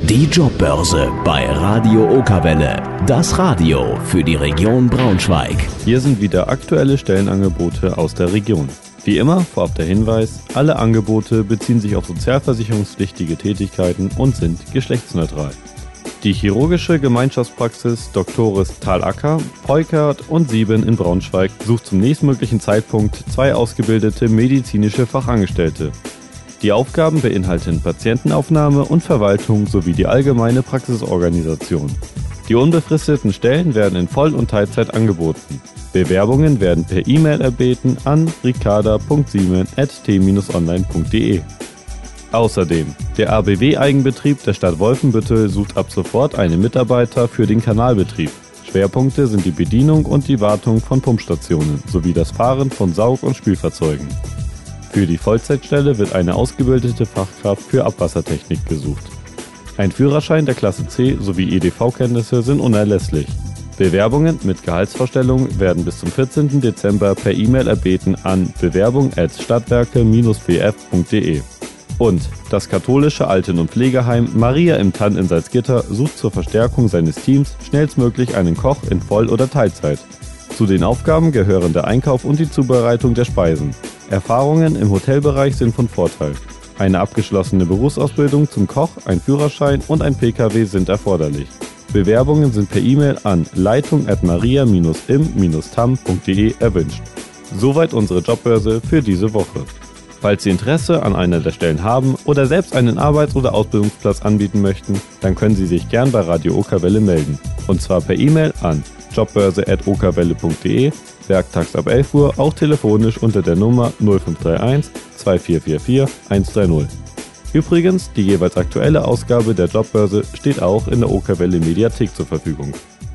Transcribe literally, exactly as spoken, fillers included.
Die Jobbörse bei Radio Okerwelle. Das Radio für die Region Braunschweig. Hier sind wieder aktuelle Stellenangebote aus der Region. Wie immer vorab der Hinweis, alle Angebote beziehen sich auf sozialversicherungspflichtige Tätigkeiten und sind geschlechtsneutral. Die chirurgische Gemeinschaftspraxis Doktoris Thalacker, Peukert und Sieben in Braunschweig sucht zum nächstmöglichen Zeitpunkt zwei ausgebildete medizinische Fachangestellte. Die Aufgaben beinhalten Patientenaufnahme und Verwaltung sowie die allgemeine Praxisorganisation. Die unbefristeten Stellen werden in Voll- und Teilzeit angeboten. Bewerbungen werden per E-Mail erbeten an ricarda punkt siemen at t bindestrich online punkt de. Außerdem, der A B W-Eigenbetrieb der Stadt Wolfenbüttel sucht ab sofort einen Mitarbeiter für den Kanalbetrieb. Schwerpunkte sind die Bedienung und die Wartung von Pumpstationen sowie das Fahren von Saug- und Spülfahrzeugen. Für die Vollzeitstelle wird eine ausgebildete Fachkraft für Abwassertechnik gesucht. Ein Führerschein der Klasse C sowie E D V-Kenntnisse sind unerlässlich. Bewerbungen mit Gehaltsvorstellung werden bis zum vierzehnten Dezember per E-Mail erbeten an bewerbung at stadtwerke b f punkt de. Und das katholische Alten- und Pflegeheim Maria im Tann in Salzgitter sucht zur Verstärkung seines Teams schnellstmöglich einen Koch in Voll- oder Teilzeit. Zu den Aufgaben gehören der Einkauf und die Zubereitung der Speisen. Erfahrungen im Hotelbereich sind von Vorteil. Eine abgeschlossene Berufsausbildung zum Koch, ein Führerschein und ein P K W sind erforderlich. Bewerbungen sind per E-Mail an leitung at maria im tam punkt de erwünscht. Soweit unsere Jobbörse für diese Woche. Falls Sie Interesse an einer der Stellen haben oder selbst einen Arbeits- oder Ausbildungsplatz anbieten möchten, dann können Sie sich gern bei Radio Okerwelle melden. Und zwar per E-Mail an jobbörse at okerwelle punkt de, werktags ab elf Uhr, auch telefonisch unter der Nummer null fünf drei eins zwei vier vier vier eins drei null. Übrigens, die jeweils aktuelle Ausgabe der Jobbörse steht auch in der Okerwelle Mediathek zur Verfügung.